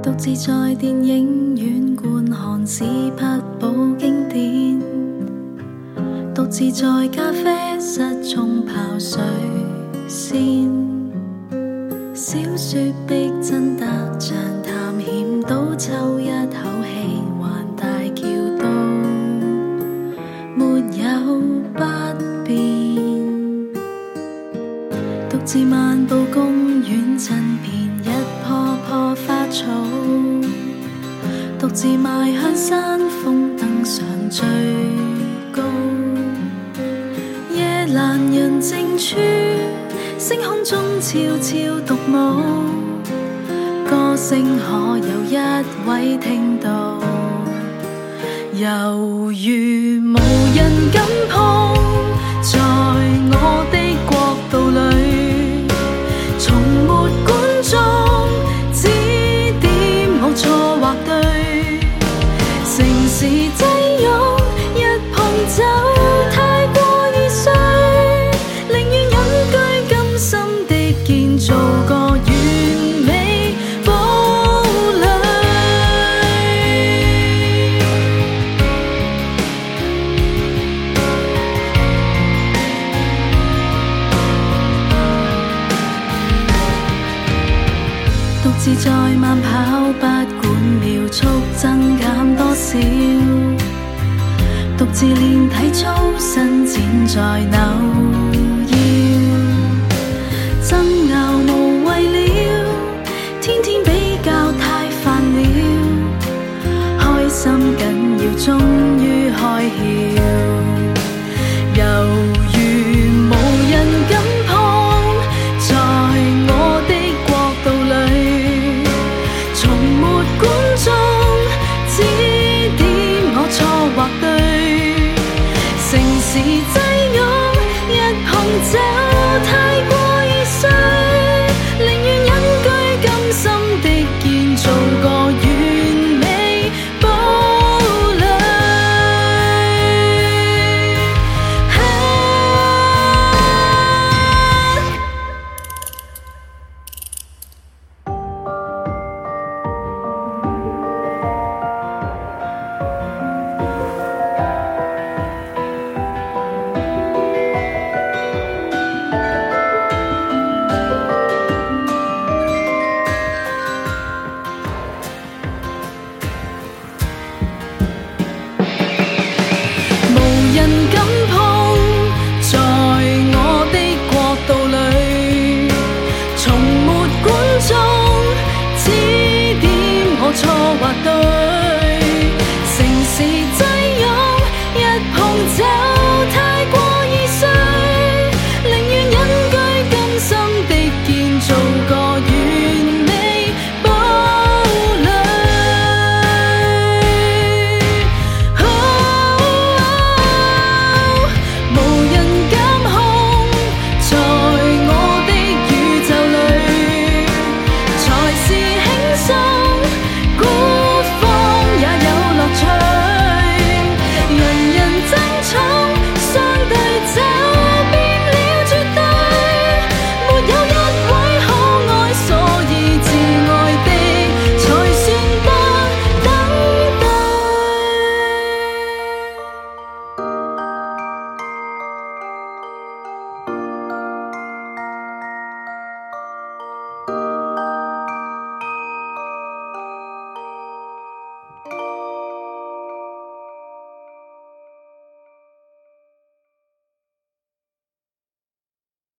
独自在電影院觀看史匹堡經典，獨自在咖啡室沖泡水仙，小說逼真得像探險，倒抽一口氣還大叫都沒有不變，獨自漫步公園親遍一棵棵花草，獨自邁向山峰登上最高，夜闌人靜處，星空中悄悄獨舞，歌聲可有一位聽到，猶如無人敢碰，在我的國度裏從沒管中指點冇錯或對，城市擠擁一碰就太過易碎，寧願隱居甘心的建造個完美堡壘。獨自在慢跑，不管秒速增減多少，獨自練體操，伸展在扭腰，爭拗無謂了，天天比較太煩了，開心緊要終於開竅。